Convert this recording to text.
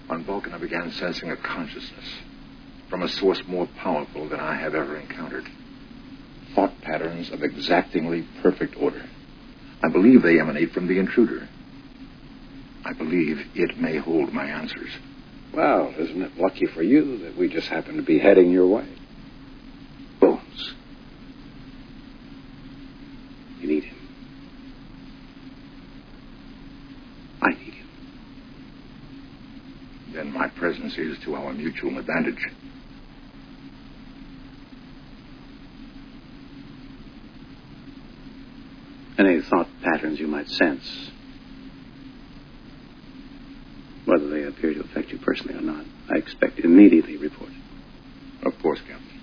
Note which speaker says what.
Speaker 1: On Vulcan, I began sensing a consciousness from a source more powerful than I have ever encountered. Thought patterns of exactingly perfect order. I believe they emanate from the intruder. I believe it may hold my answers.
Speaker 2: Well, isn't it lucky for you that we just happen to be heading your way?
Speaker 1: Bones.
Speaker 2: You need him. I need him.
Speaker 1: Then my presence is to our mutual advantage.
Speaker 2: Any thought patterns you might sense, whether they appear to affect you personally or not, I expect immediately reported.
Speaker 1: Of course, Captain.